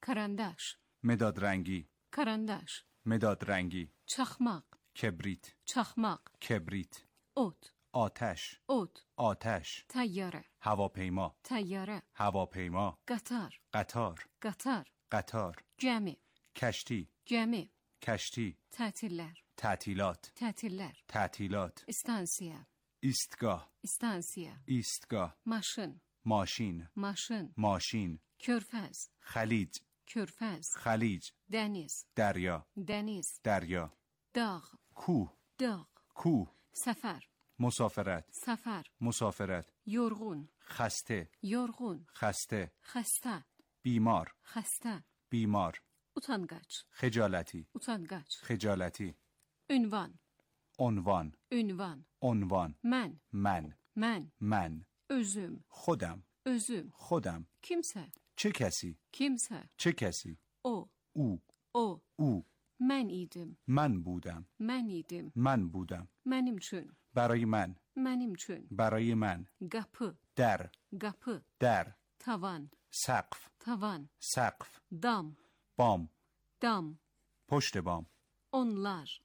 کرندش. مداد رنگی. کرندش. مداد رنگی. چخماق. کبریت. چخماق. کبریت. اوت. آتش. اوت. آتش. طیاره. هواپیما. طیاره. هواپیما. قطار. قطار. قطار. قطار. جمی. کشتی. جمی. کشتی. تعطیلler. تعطیلات. تعطیلler. تعطیلات. استانسیه. ایستگاه. استانسیه. ایستگاه. ماشین. ماشین. ماشین. ماشین. körfez. خلیج. körfez. خلیج. deniz. دریا. deniz. دریا. dağ. کوه. dağ. کوه. سفر. مسافرت. سفر. مسافرت. yorgun. خسته. yorgun. خسته. خسته. بیمار. خسته. بیمار. utangaç. خجالتی. utangaç. خجالتی. ünvan. عنوان. ünvan. عنوان. من. من. من. من. خودم. خودم. kimse. چه کسی؟ kimse. چه کسی؟ o. او. من idim. من بودم. من بودم. benim için. برای من. benim için. برای من. kapı. در. در. tavan. سقف. سقف. dam. پشت بام. onlar.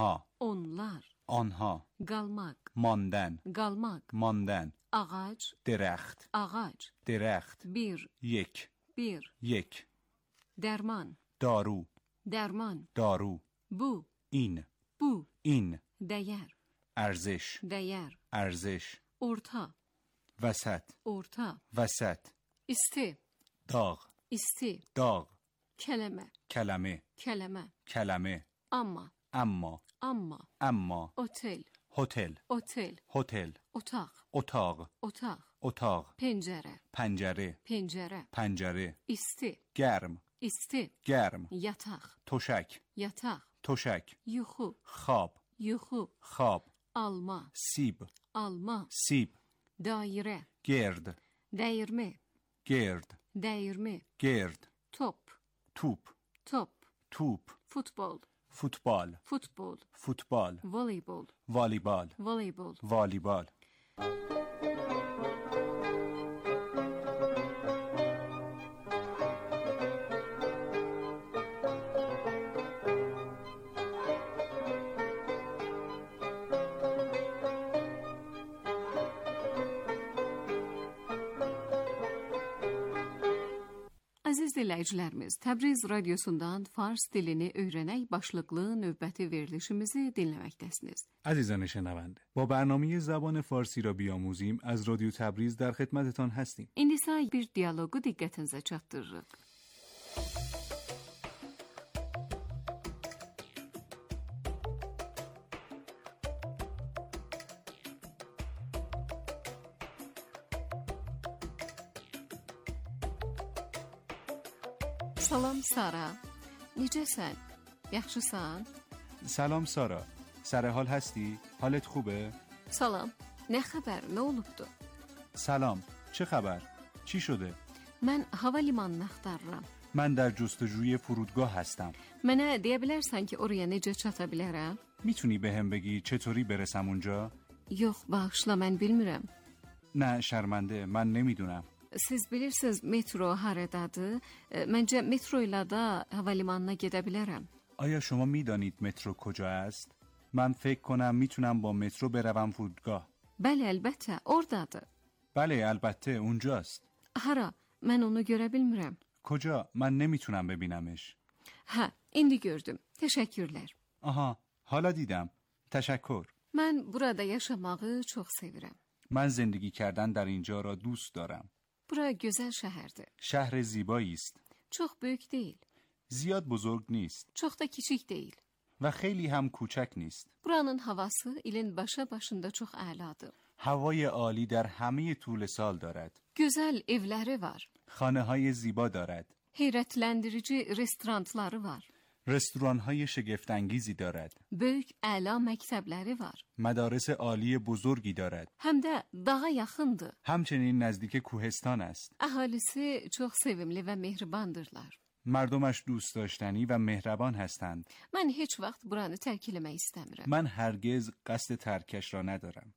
آنها. galmak. ماندن. ağaç. درخت. یک. derman. دارو. bu. این. değer. ارزش. orta. وسط. isti. داغ. kelime. اما. otel. اتاق. پنجره. isti. گرم. yatak. تشک. yuhu. خواب. alma. سیب. daire. گرد. گرد. توپ. فوتبال. والیبال. Əziz dinləyicilərimiz, Təbriz radiosundan Fars dilini öyrənək başlıqlı növbəti verilişimizi dinləməkdəsiniz. عزیزان شنونده، با برنامه زبان فارسی را بیاموزیم از رادیو تبریز در خدمتتان هستیم. İndi isə bir dialoqu diqqətinizə çatdırırıq. سلام سارا، necəsən? Yaxşısan? سلام سارا، سر حال هستی؟ حالت خوبه؟ سلام، nə xəbər, nə olubdu? سلام، چه خبر؟ چی شده؟ من hava limanını axtarıram. من در جستجوی فرودگاه هستم. Mənə deyə bilərsən ki, oraya necə çata bilərəm? میتونی بهم بگی چطوری برسم اونجا؟ Yox, bağışla, mən bilmirəm. نه شرمنده، من نمیدونم. Siz bilirsiniz metro haradadır. Məncə metro ilə də hava limanına gedə bilərəm. آیا شما میدانید مترو کجا است؟ من فکر کنم میتونم با مترو بروم فرودگاه. Bəli, əlbəttə, oradadır. بله البته اونجاست. Hara? Mən onu görə bilmirəm. کجا؟ من نمیتونم ببینمش. Hə, indi gördüm. Təşəkkürlər. آها، حالا دیدم. تشکر. Mən burada yaşamağı çox sevirəm. من زندگی کردن در اینجا را دوست دارم. Bura gözəl şəhərdir. شهر زیبایی است. Çox böyük deyil. زیاد بزرگ نیست. Çox da kiçik deyil. و خیلی هم کوچک نیست. Buranın havası ilin başında çox əladır. هوای عالی در همه طول سال دارد. Gözəl evləri var. خانه‌های زیبا دارد. Heyrətləndirici restoranları var. رستوران‌های شگفت‌انگیزی دارد. Böyük əla məktəbləri var. مدارس عالی بزرگی دارد. Həm də dağa yaxındır. همچنین نزدیک کوهستان است. Əhalisi çox sevimli və mehribandırlar. مردمش دوست داشتنی و مهربان هستند. Mən heç vaxt buranı tərk eləmək istəmirəm. من هرگز قصد ترکش را ندارم.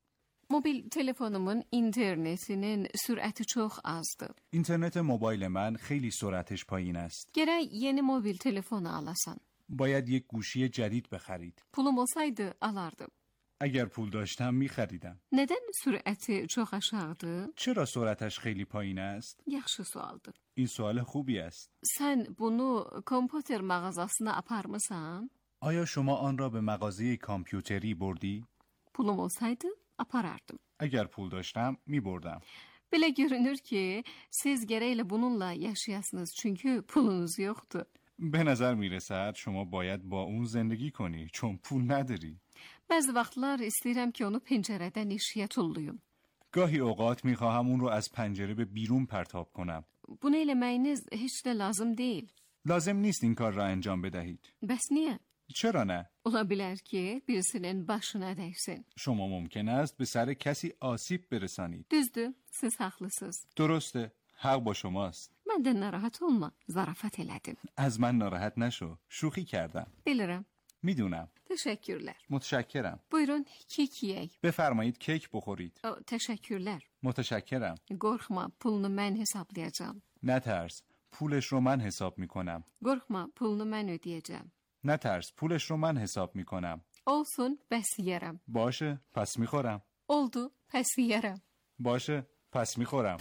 Mobil telefonumun internetinin sürəti çox azdır. اینترنت موبایل من خیلی سرعتش پایین است. Gərək yeni mobil telefonu alasan. باید یک گوشی جدید بخرید. Pulum olsaydı alardım. اگر پول داشتم می‌خریدم. Nədən sürəti çox aşağıdır? چرا سرعتش خیلی پایین است؟ Yaxşı sualdır. این سوال خوبی است. Sən bunu kompüter mağazasına aparmısan? آیا شما آن را به مغازه کامپیوتری بردی؟ Pulum olsaydı aparardım. اگر پول داشتم می‌بردم. Belə görünür ki, siz gərəklə bununla yaşayasınız çünki pulunuz yoxdur. به نظر میرسد شما باید با اون زندگی کنی چون پول نداری. Bəzi vaxtlar istəyirəm ki, onu pəncərədən eşiyə tulluyum. گاهی اوقات می‌خواهم اون رو از پنجره به بیرون پرتاب کنم. Bunu eləməyiniz heç də lazım deyil. لازم نیست این کار را انجام بدهید. Bəs niyə? چرا نه؟ Ola bilər ki, birisinin başına dəysin. شما ممکن است به سر کسی آسیب برسانید. Düzdür, siz haqlısınız. درسته. حق با شماست. Məndən narahat olma, zarafat elədim. از من ناراحت نشو. شوخی کردم. Bilirəm. میدونم. Təşəkkürlər. متشکرم. Buyurun, kek yeyək. بفرمایید کیک بخورید. Təşəkkürlər. متشکرم. Qorxma, pulunu mən hesablayacağam. نترس. پولش رو من حساب میکنم. Qorxma, pulunu mən ödəyəcəm. نترس. پولش رو من حساب میکنم. Olsun, bəs yeyərəm. باشه. پس میخورم. Oldu, pəs yeyərəm. باشه. پس میخورم.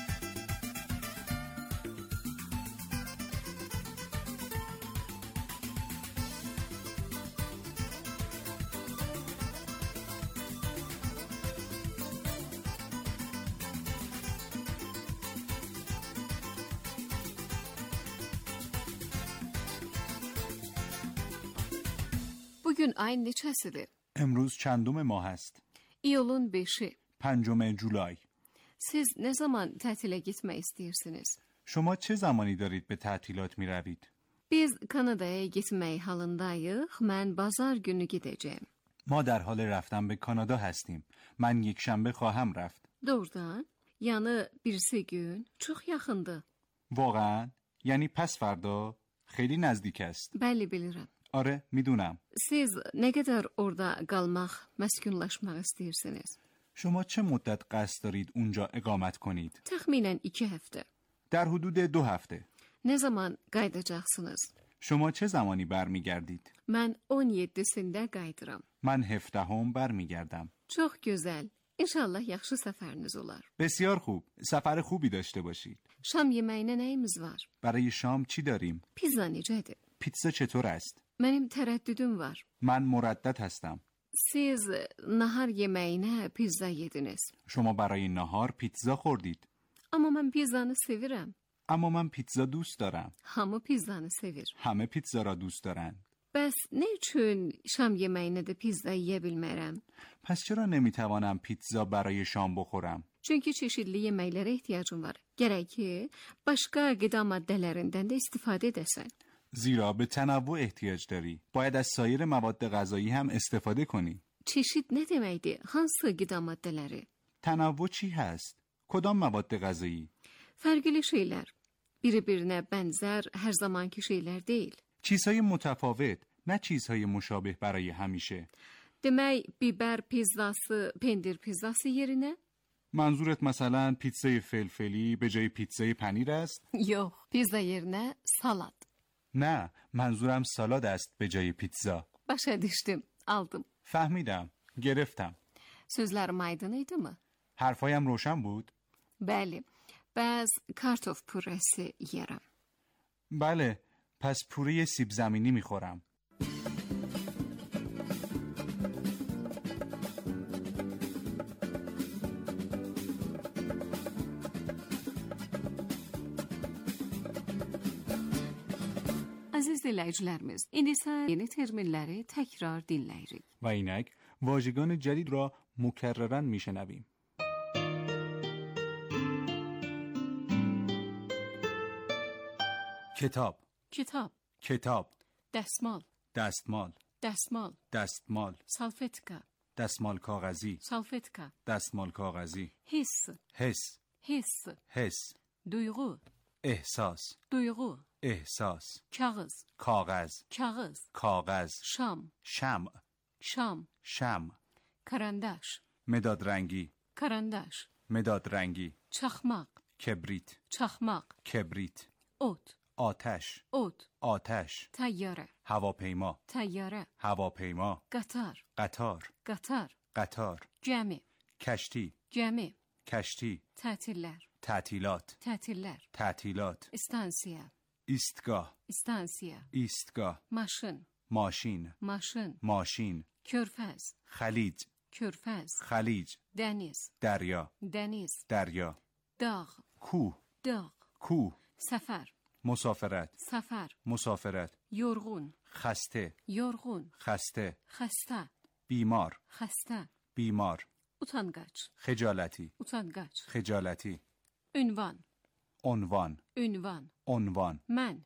Bugün ayın neçəsidir? امروز چندم ماه است؟ İyulun 5-i. 5 جولای. Siz nə zaman tətilə getmək istəyirsiniz? شما چه زمانی دارید به تعطیلات می روید؟ Biz Kanadaya getmək halındayıq. Mən bazar günü gedəcəyim. ما در حال رفتن به کانادا هستیم. من یک شنبه خواهم رفت. Doğrudan? Yəni birisi gün çox yaxındır. واقعا؟ یعنی پس فردا؟ خیلی نزدیک است. Bəli, bilirəm. آره میدونم. Siz nə qədər orada qalmaq, məskunlaşmaq istəyirsiniz? شما چه مدت قصد دارید اونجا اقامت کنید؟ Təxminən 2 həftə. در حدود 2 هفته. Nə zaman qayıdacaqsınız? شما چه زمانی برمیگردید؟ Mən 17-sində qayıdıram. من 17 برمیگردم. Çox gözəl. İnşallah yaxşı səfəriniz olar. بسیار خوب. سفر خوبی داشته باشید. Şam yeməyinə nəyimiz var? برای شام چی داریم؟ Pizza necədir? پیتزا چطور است؟ Mənim tərəddüdüm var. من مردد هستم. Siz nahar yeməyinə pizza yediniz. شما برای نهار پیتزا خوردید. Amma mən pizzanı sevirəm. اما من پیتزا دوست دارم. Hamı pizzanı sevir. همه پیتزا را دوست دارند. Bəs nə üçün şam yeməyinə də pizza yeyə bilmərəm? پس چرا نمیتوانم پیتزا برای شام بخورم؟ Çünki çeşidli yeməklərə ehtiyacım var. Gərək ki, başqa qida maddələrindən də istifadə edəsən. زیرا به تنوع احتیاج داری. باید از سایر مواد غذایی هم استفاده کنی. Çeşid nə deməkdir? Hansı qida maddələri? تنوع چی هست؟ کدام مواد غذایی؟ Fərqli şeylər. Bir-birinə bənzər, hər zamanki şeylər deyil. چیزهای متفاوت، نه چیزهای مشابه برای همیشه. Demək, biber pizzası, pendir pizzası yerinə? منظورت مثلا پیتزای فلفلی به جای پیتزای پنیر است؟ Yox, pizza yerinə salat. نه، منظورم سالاد است به جای پیتزا. Başa düşdüm, aldım. فهمیدم. گرفتم. Sözlərim aydın idi mi? حرفایم روشن بود؟ Bəli. Bəs kartof pürəsi yeyərəm. بله. پس پوره سیب زمینی میخورم. Əziz dinləyicilərimiz, indi isə yeni terminləri təkrar dinləyirik. و اینک واژگان جدید را مکرراً میشنویم. کتاب. Kitab, کتاب. dəsmal, دستمال. dəsmal, دستمال. salfetka, دستمال کاغذی. salfetka, دستمال کاغذی. hiss, حس. hiss, حس. duyğu, احساس. duyğu, احساس. kağız, کاغذ. kağız, کاغذ. şam, شمع. şam, شمع. karandaş, مداد رنگی. کرندش. مداد رنگی. چخماق. کبریت. چخماق. کبریت. اوت. آتش. اوت. آتش. طیاره. هواپیما. طیاره. هواپیما. قطار. قطار. قطار. قطار. جمع. کشتی. جمع. کشتی. تعطیلler. تعطیلات. تعطیلler. تعطیلات. استانسیه. ایستگاه. استانسیه. ایستگاه. ماشین. ماشین. ماشین. ماشین. körfez. خلیج. körfez. خلیج. deniz. دریا. deniz. دریا. dağ. کوه. dağ. کوه. سفر. مسافرت. سفر. مسافرت. yorgun. خسته. yorgun. خسته. خسته. بیمار. خسته. بیمار. utangaç. خجالتی. utangaç. خجالتی. ünvan. عنوان. ünvan. عنوان. من.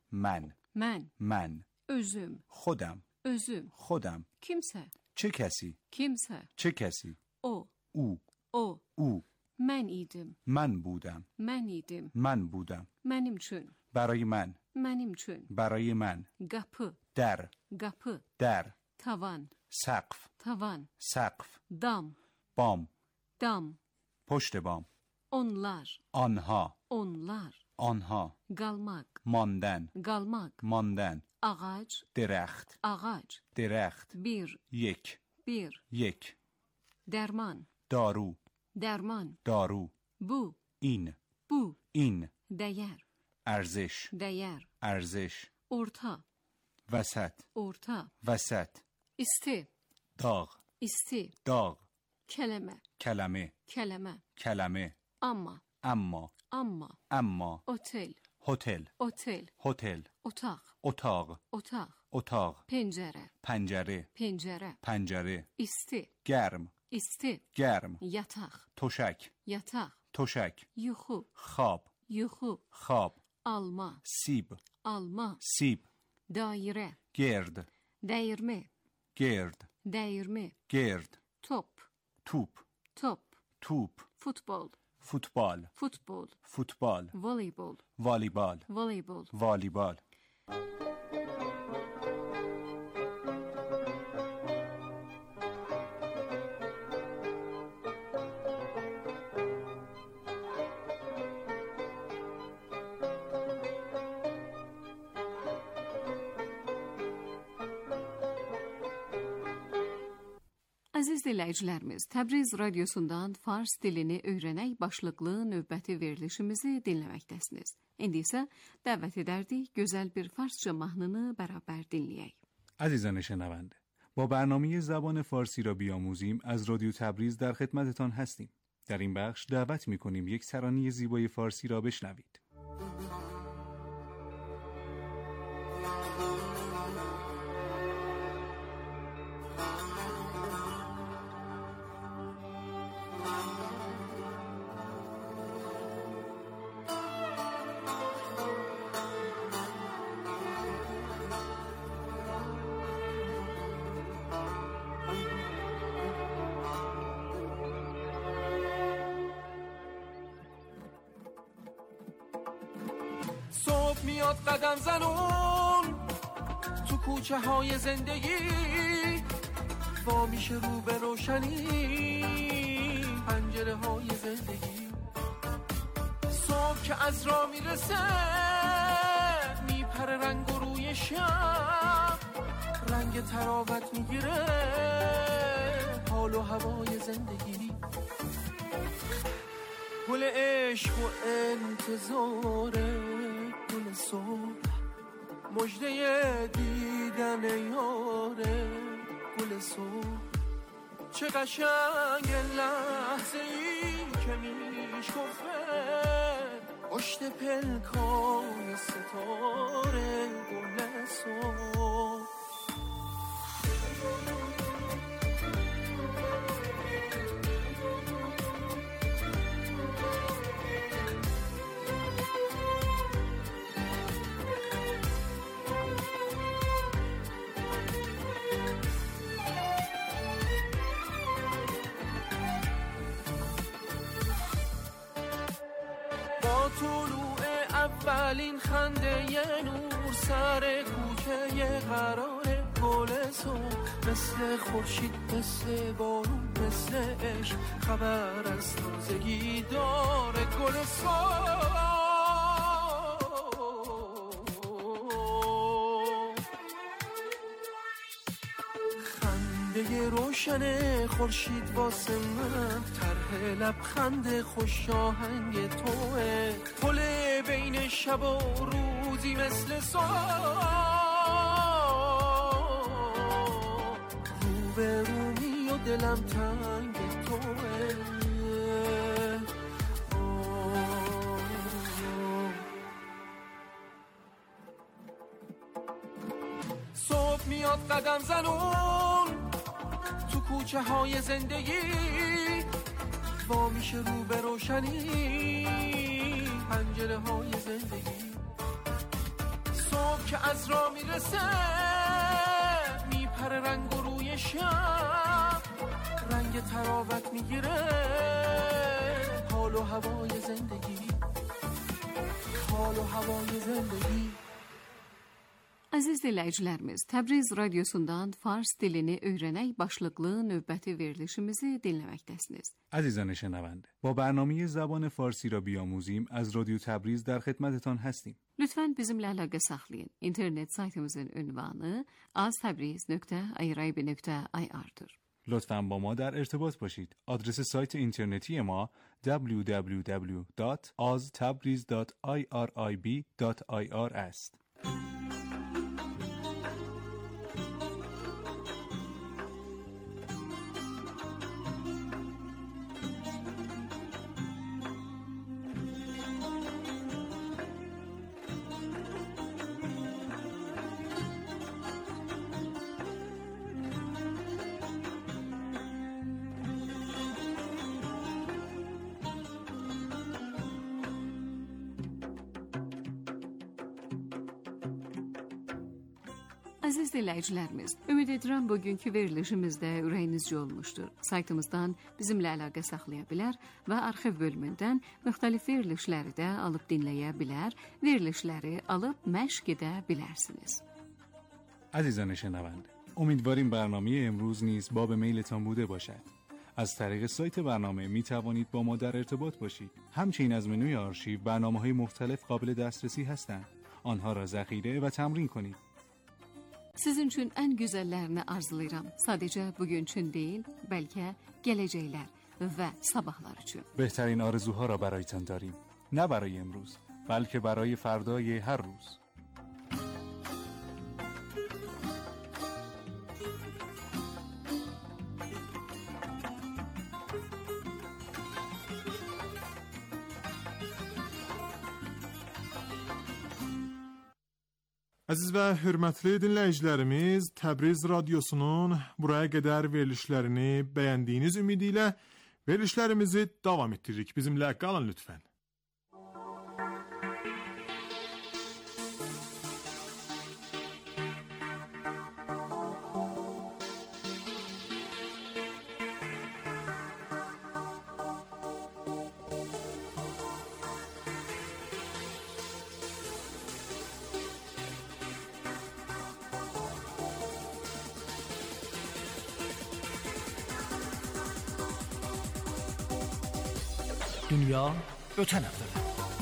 من. من. من. özüm. خودم. özüm. خودم. kimse. چه کسی؟ kimse. چه کسی؟ o. او. o. او. من idim. من بودم. من idim. من بودم. benim için. برای من. benim için. برای من. kapı. در. kapı. در. tavan. سقف. tavan. سقف. dam. بام. dam. پشت بام. onlar. آنها. onlar. آنها. kalmak. ماندن. kalmak. ماندن. ağaç. درخت. ağaç. درخت. bir. یک. bir. یک. derman. دارو. derman. دارو. bu. این. bu. این. değer. ارزش. değer. ارزش. orta. وسط. orta. وسط. isti. داغ. isti. داغ. kelime. کلمه. kelime. کلمه. ama. اما. ama. اما. otel. هتل. otel. هتل. otak. اتاق. otak. اتاق. pencere. پنجره. pencere. پنجره. isti. گرم. isti. گرم. yatak. تشک. yatak. تشک. yuhu. خواب. yuhu. خواب. alma. سیب. alma. سیب. daire. گرد. değirme. گرد. değirme. گرد. top. توپ. top. توپ. futbol. فوتبال. futbol. فوتبال. voleybol. والیبال. voleybol. والیبال. Əziz dinləyicilərimiz, Təbriz radiosundan Fars dilini öyrənək başlıqlı növbəti verilişimizi dinləməkdəsiniz. İndi isə dəvət edərdik gözəl bir farsça mahnını bərabər dinləyək. عزیزان شنونده، با برنامه زبان فارسی را بیاموزیم از رادیو تبریز در خدمتتان هستیم. در این بخش دعوت می‌کنیم یک ترانه زیبای فارسی را بشنوید. میاد قدم زنون تو کوچه های زندگی وا میشه رو به روشنی پنجره های زندگی صبح که از راه میرسه میپره رنگ و روی شب رنگ تراوت میگیره حال و هوای زندگی گل عشق و انتظاره گل صبح مژده دیدن یاره گل صبح چه قشنگ لحظه ای که میشکفه پشت پلکان ستاره گل صبح اولین خنده یه نور سر کوچه یه قراره گل صبح مثل خورشید مثل بارون مثل عشق خبر از تازگی داره گل خنده روشن خورشید واسه من طرح لبخند خوش آهنگ توه پل بین شب و روزی مثل رو به رومی و دلم تنگ توه صبح میاد قدم زنون تو کوچه های زندگی وا میشه رو به روشنی پنجره های زندگی صبح که از راه میرسه میپره رنگ و روی شب رنگ تراوت میگیره حال و هوای زندگی حال و هوای زندگی. Əziz dinləyicilərimiz, Təbriz radiosundan Fars dilini öyrənək başlıqlı növbəti verilişimizi dinləməkdəsiniz. عزیزان شنونده، با برنامه زبان فارسی را بیاموزیم از رادیو تبریز در خدمتتان هستیم. Lütfən bizimlə əlaqə saxlayın. İnternet saytımızın ünvanı aztabriz.irib.ir-dır. لطفاً با ما در ارتباط باشید. آدرس سایت اینترنتی ما www.aztabriz.irib.ir است. Əziz dinləyicilərimiz, ümid edirəm bugünkü verilişimizdə ürəyinizcə olmuşdur. Saytımızdan bizimlə əlaqə saxlaya bilər və arxiv bölümündən müxtəlif verilişləri də alıb dinləyə bilər, verilişləri alıb məşq edə bilərsiniz. عزیزان شنونده، امیدواریم برنامه امروز نیز باب میلتان بوده باشد. از طریق سایت برنامه می توانید با ما در ارتباط باشید. همچنین از منوی آرشیو برنامه‌های مختلف قابل دسترسی هستند. آنها را ذخیره و تمرین کنید. Sizin üçün ən gözəllərini arzulayıram. Sadəcə bugün üçün deyil, bəlkə gələcəklər və sabahlar üçün. بهترین آرزوها را برایتان داریم. نه برای امروز، بلکه برای فردای هر روز. Əziz və hörmətli dinləyicilərimiz, Təbriz radiosunun buraya qədər verilişlərini bəyəndiyiniz ümidi ilə verilişlərimizi davam etdiririk. Bizimlə qalın lütfən. Dünya ötən həftədə.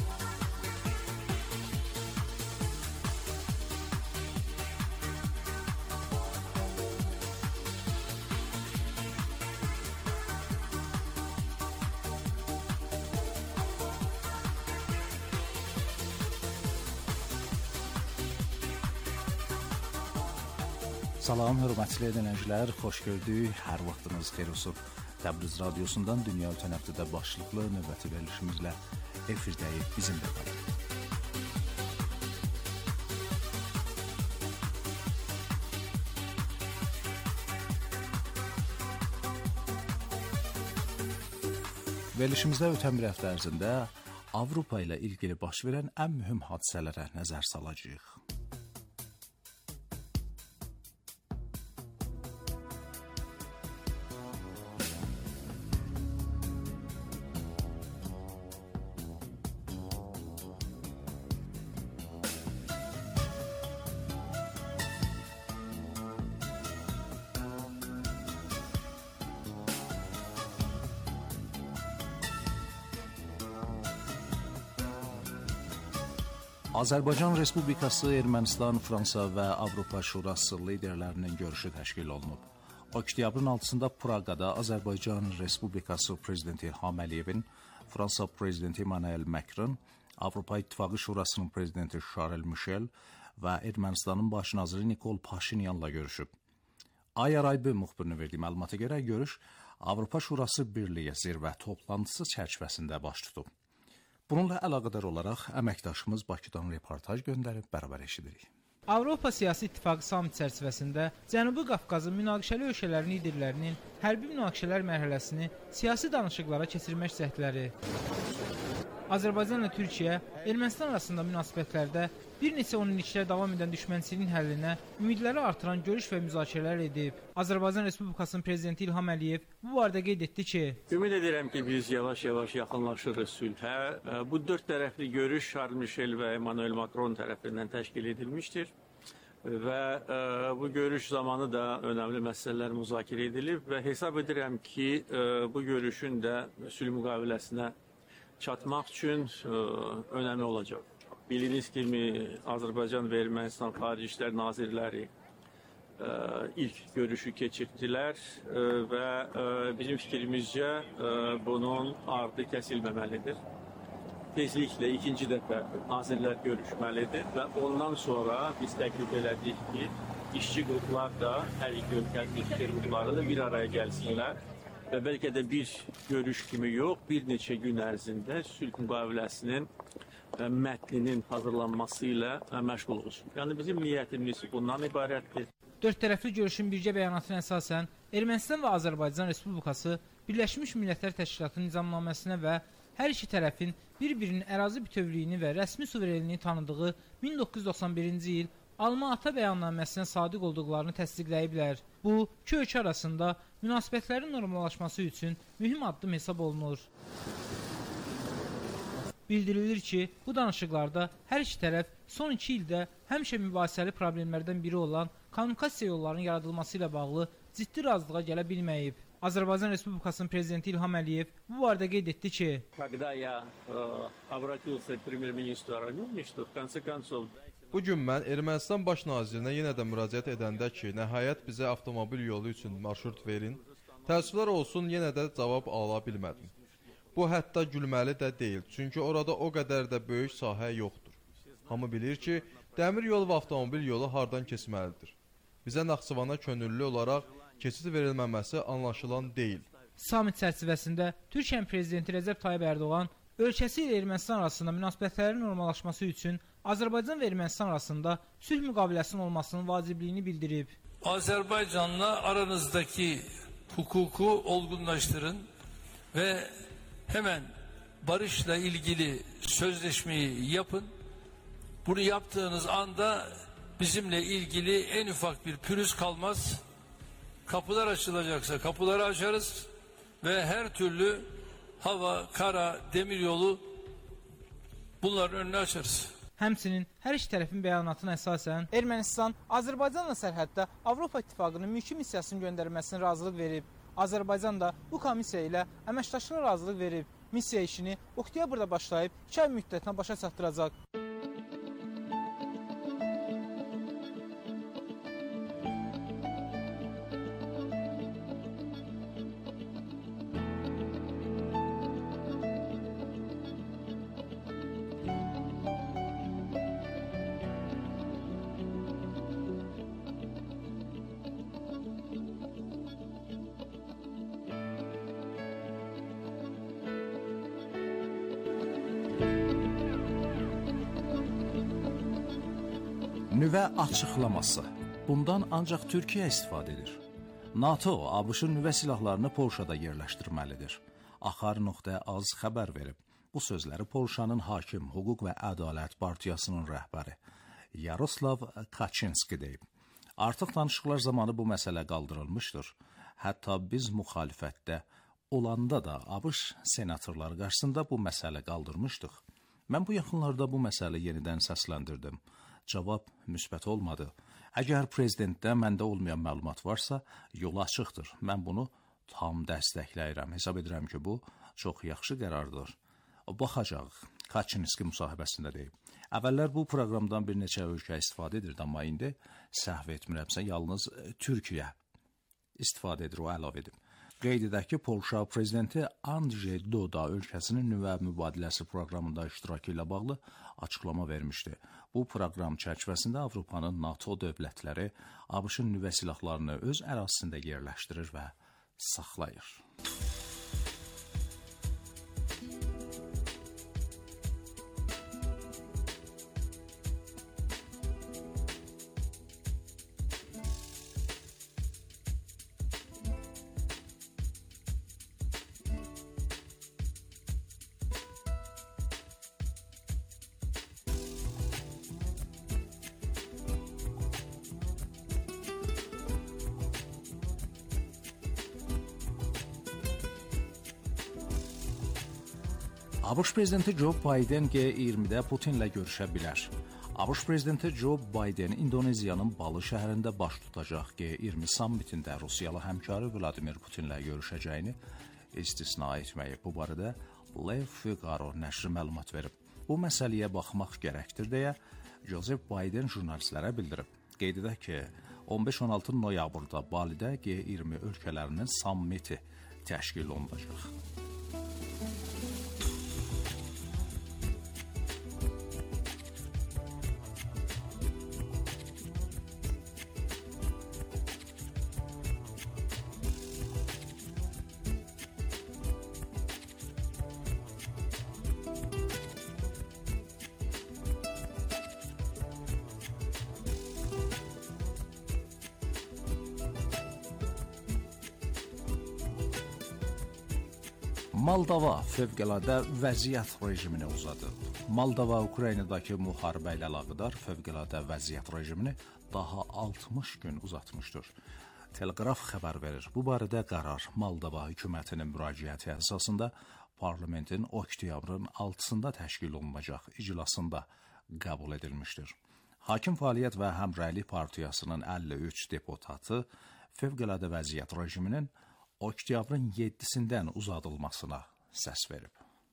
Salam, hörmətli dinləyicilər, xoş gördük. Hər vaxtınız xeyir olsun. Təbriz radiosundan Dünya ötən həftədə başlıqlı növbəti verilişimizlə efirdəyik, bizimlə qalın. Verilişimizdə ötən bir həftə ərzində Avropa ilə ilgili baş verən ən mühüm hadisələrə nəzər salacağıq. Azərbaycan Respublikası, Ermənistan, Fransa və Avropa Şurası liderlərinin görüşü təşkil olunub. Oktyabrın 6-sında Praqada Azərbaycan Respublikası Prezidenti İlham Əliyevin, Fransa Prezidenti Emmanuel Macron, Avropa İttifaqı Şurasının Prezidenti Charles Michel və Ermənistanın baş naziri Nikol Paşinyanla görüşüb. IRIB müxbirinin verdiyi məlumata görə görüş Avropa Şurası Birliyi zirvə toplantısı çərçivəsində baş tutub. Bununla əlaqədar olaraq əməkdaşımız Bakıdan reportaj göndərib bərabər eşidirik. Avropa Siyasi İttifaqı samit çərçivəsində Cənubi Qafqazın münaqişəli ölkələrin liderlərinin hərbi münaqişələr mərhələsini siyasi danışıqlara keçirmək cəhdləri. Azərbaycanla Türkiyə, Ermənistan arasında münasibətlərdə bir neçə 10 illiklər davam edən düşmənçiliyin həllinə ümidləri artıran görüş və müzakirələr edib. Azərbaycan Respublikasının Prezidenti İlham Əliyev bu barədə qeyd etdi ki, ümid edirəm ki, biz yavaş-yavaş yaxınlaşırıq sülhə. Bu dörd tərəfli görüş Charles Michel və Emmanuel Macron tərəfindən təşkil edilmişdir. Və bu görüş zamanı da önəmli məsələlər müzakirə edilib və hesab edirəm ki, bu görüşün də sülh müqaviləsinə çatmaq üçün önəmli olacaq. Bildiyiniz kimi Azərbaycan və Ermənistan Xarici İşlər Nazirləri ilk görüşü keçirdilər və bizim fikrimizcə bunun ardı kəsilməməlidir. Tezliklə ikinci dəfə nazirlər görüşməlidir və ondan sonra biz təklif elədik ki, işçi qruplar da hər iki ölkənin işçi qrupları da bir araya gəlsinlər. Və bəlkə də bir görüş kimi yox, bir neçə gün ərzində sülh müqaviləsinin mətninin hazırlanması ilə məşğul olsun. Yəni bizim niyyətimiz bundan ibarətdir. Dörd tərəfli görüşün birgə bəyanatına əsasən Ermənistan və Azərbaycan Respublikası Birləşmiş Millətlər Təşkilatının nizamnaməsinə və hər iki tərəfin bir-birinin ərazi bütövlüyünü və rəsmi suverenliğini tanıdığı 1991-ci il Alma-Ata bəyannaməsinə sadiq olduqlarını təsdiqləyiblər. Bu, iki ölkə arasında münasibətlərin normallaşması üçün mühüm addım hesab olunur. Bildirilir ki, bu danışıqlarda hər iki tərəf son 2 ildə həmişə mübahisəli problemlərdən biri olan kommunikasiya yollarının yaradılması ilə bağlı ciddi razılığa gələ bilməyib. Azərbaycan Respublikasının Prezidenti İlham Əliyev bu barədə qeyd etdi ki, bugün mən Ermənistan baş nazirinə yenə də müraciət edəndə ki, nəhayət bizə avtomobil yolu üçün marşrut verin, təəssüflər olsun yenə də cavab ala bilmədim. Bu hətta gülməli də deyil, çünki orada o qədər də böyük sahə yoxdur. Hamı bilir ki, dəmir yolu və avtomobil yolu hardan keçməlidir. Bizə Naxçıvana könüllü olaraq keçid verilməməsi anlaşılan deyil. Samit çərçivəsində Türkiyənin Prezidenti Rəcəb Tayyib Ərdoğan ölkəsi ilə Ermənistan arasında münasibətlərin normallaşması üçün Azərbaycan və Ermənistan arasında sülh müqaviləsinin olmasının vacibliyini bildirib. Azerbaycan'la aranızdaki hukuku olgunlaştırın ve hemen barışla ilgili sözleşmeyi yapın. Bunu yaptığınız anda bizimle ilgili en ufak bir pürüz kalmaz. Kapılar açılacaksa kapıları açarız ve her türlü hava, kara, demiryolu bunların önünü açarız. Həmçinin hər iki tərəfin bəyanatına əsasən Ermənistan Azərbaycanla sərhəddə Avropa İttifaqının mülki missiyasının göndərilməsinə razılıq verib. Azərbaycan da bu komissiya ilə əməkdaşlığa razılıq verib. Missiya işini oktyabrda başlayıb 2 ay müddətinə başa çatdıracaq. Nüvə açıqlaması. Bundan ancaq Türkiyə istifadə edir. NATO ABŞ-ın nüvə silahlarını Polşada yerləşdirməlidir. Axar.az xəbər verib. Bu sözləri Polşanın hakim, hüquq və ədalət partiyasının rəhbəri Yaroslav Kaczynski deyib. Artıq danışıqlar zamanı bu məsələ qaldırılmışdır. Hətta biz müxalifətdə olanda da ABŞ senatorları qarşısında bu məsələ qaldırmışdıq. Mən bu yaxınlarda bu məsələ yenidən səsləndirdim. Cavab müsbət olmadı. Əgər prezidentdə məndə olmayan məlumat varsa, yolu açıqdır. Mən bunu tam dəstəkləyirəm. Hesab edirəm ki, bu çox yaxşı qərardır. Baxacaq. Kaçinski müsahibəsində deyib. Əvvəllər bu proqramdan bir neçə ölkə istifadə edirdi, amma indi səhv etmirəmsə yalnız Türkiyə istifadə edir, o əlavə edib. Qeyd edək ki, Polşa prezidenti Andrzej Duda ölkəsinin nüvə mübadiləsi proqramında iştirakı ilə bağlı açıqlama vermişdi. Bu proqram çərçivəsində Avropanın NATO dövlətləri ABŞ-ın nüvə silahlarını öz ərazisində yerləşdirir və saxlayır. ABŞ prezidenti Joe Biden G20-də Putinlə görüşə bilər. ABŞ prezidenti Joe Biden İndoneziyanın Balı şəhərində baş tutacaq G20 sammitində Rusiyalı həmkarı Vladimir Putinlə görüşəcəyini istisna etməyib. Bu barədə Le Figaro nəşri məlumat verib. Bu məsələyə baxmaq gərəkdir deyə Joseph Biden jurnalistlərə bildirib. Qeyd edək ki, 15-16 noyabrda Balidə G20 ölkələrinin sammiti təşkil olunacaq. Moldova fövqəladə vəziyyət rejimini uzadıb. Moldova Ukraynadakı müharibə ilə əlaqədar fövqəladə vəziyyət rejimini daha 60 gün uzatmışdır. Telegraf xəbər verir. Bu barədə qərar Moldova hökumətinin müraciəti əsasında parlamentin oktyabrın 6-sında təşkil olunacaq iclasında qəbul edilmişdir. Hakim Fəaliyyət və Həmrəylik Partiyasının 53 deputatı fövqəladə vəziyyət rejiminin oktyabrın 7-sindən uzadılmasına səs verib.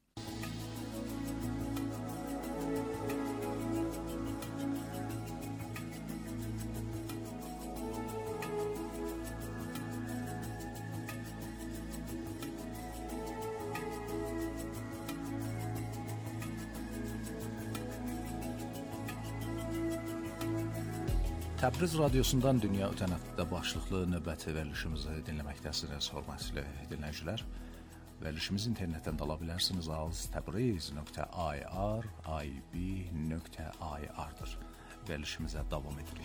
Təbriz radiosundan dünya ötənətdə başlıqlı növbəti verilişimizi dinləməkdəsiniz, hörmətli dinləyicilər. Verilişimizi internetdən də ala bilərsiniz. Təbriz.ir, ib.ir-dır. Verilişimizə davam edirik.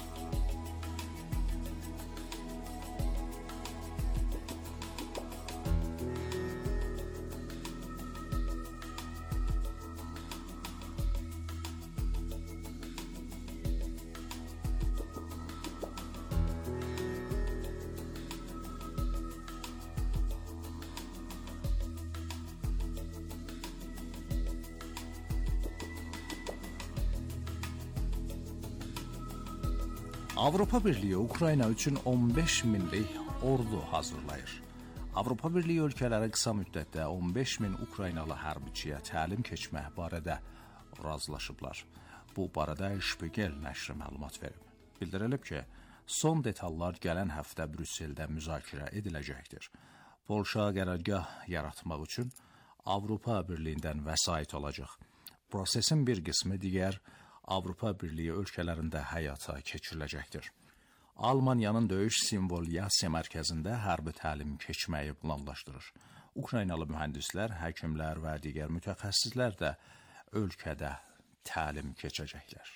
Avropa Birliyi Ukrayna üçün 15 minlik ordu hazırlayır. Avropa Birliyi ölkələri qısa müddətdə 15 min Ukraynalı hərbiçiyə təlim keçmək barədə razılaşıblar. Bu barədə Spiegel nəşri məlumat verib. Bildirilib ki, son detallar gələn həftə Brüsseldə müzakirə ediləcəkdir. Polşa qərargah yaratmaq üçün Avropa Birliyindən vəsait olacaq. Prosesin bir qismi digər Avropa Birliyi ölkələrində həyata keçiriləcəkdir. Almaniyanın döyüş simvolyasiya mərkəzində hərbi təlim keçməyi planlaşdırır. Ukraynalı mühəndislər, həkimlər və digər mütəxəssislər də ölkədə təlim keçəcəklər.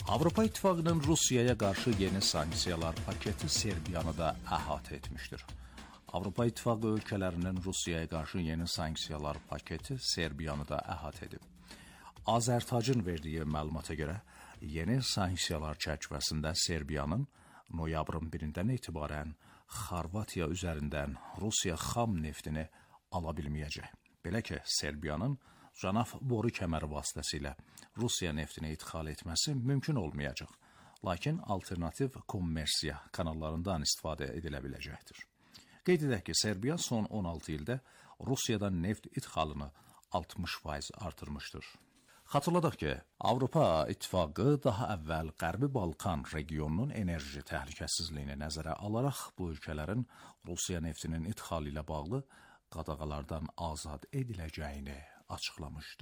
Avropa İttifaqının Rusiyaya qarşı yeni sanksiyalar paketi Serbiyanı da əhatə etmişdir. Avropa İttifaqı ölkələrinin Rusiyaya qarşı yeni sanksiyalar paketi Serbiyanı da əhatə edib. Azərtacın verdiyi məlumata görə, yeni sanksiyalar çərçivəsində Serbiyanın noyabrın 1-dən etibarən Xorvatiya üzərindən Rusiya xam neftini ala bilməyəcək. Belə ki, Serbiyanın Cənab boru kəməri vasitəsilə Rusiya neftini idxal etməsi mümkün olmayacaq, lakin alternativ kommersiya kanallarından istifadə edilə biləcəkdir. Qeyd edək ki, Serbiya son 16 ildə Rusiyadan neft idxalını 60% artırmışdır. Xatırladaq ki, Avropa İttifaqı daha əvvəl Qərbi Balkan regionunun enerji təhlükəsizliyini nəzərə alaraq bu ölkələrin Rusiya neftinin idxalı ilə bağlı qadağalardan azad ediləcəyini açıqlamışdı.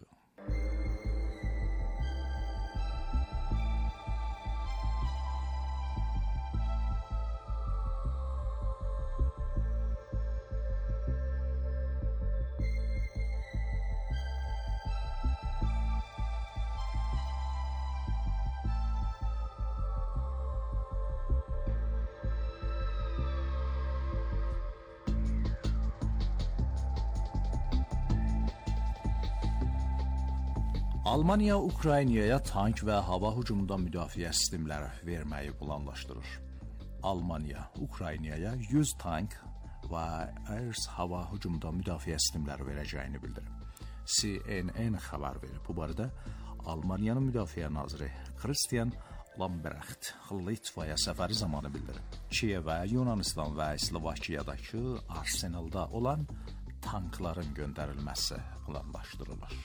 Almaniya Ukraynaya tank və hava hücumundan müdafiə sistemləri verməyi planlaşdırır. Almaniya Ukraynaya 100 tank və Air hava hücumundan müdafiə sistemləri verəcəyini bildirib. CNN xəbər verib. Bu barədə Almaniyanın müdafiə naziri Christian Lambrecht Litvaya səfəri zamanı bildirib. Kiyevə, Yunanistan və Slovakiyadakı arsenalda olan tankların göndərilməsi planlaşdırılır.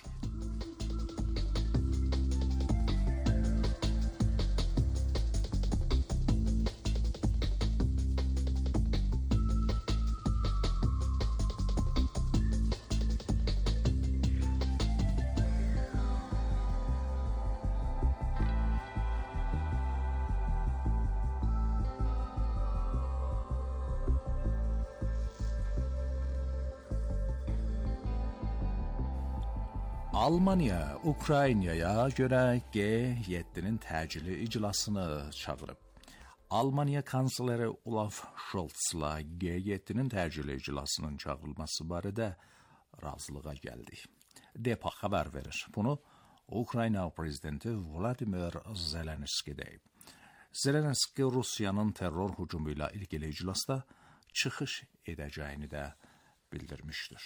Almaniya Ukraynaya görə G7-nin təcili iclasını çağırıb. Almaniya kansleri Olaf Scholz'la G7-nin təcili iclasının çağırılması barədə razılığa gəldi. DEPA xəbər verir. Bunu Ukrayna prezidenti Vladimir Zelenski deyib. Zelenski Rusiyanın terror hücumu ilə ilgili iclasda çıxış edəcəyini də bildirmişdir.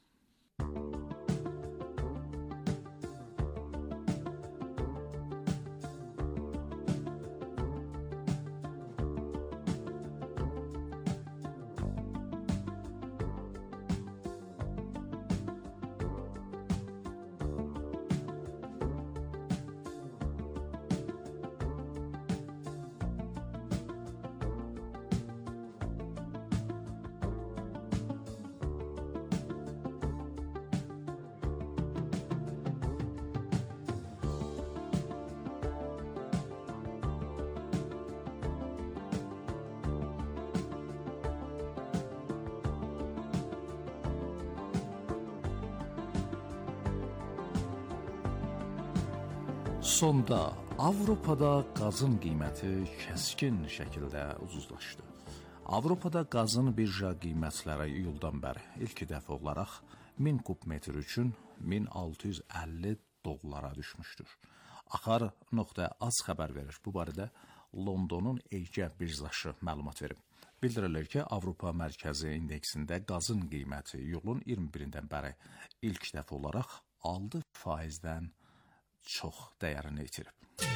Sonda Avropada qazın qiyməti kəskin şəkildə ucuzlaşdı. Avropada qazın birja qiymətləri iyuldan bəri ilk dəfə olaraq 1000 kub metr üçün 1650 dollara düşmüşdür. Axar.az xəbər verir. Bu barədə Londonun Egə birjaşı məlumat verib. Bildirilir ki, Avropa Mərkəzi indeksində qazın qiyməti iyulun 21-dən bəri ilk dəfə olaraq 6%-dən çox dəyərini itirib.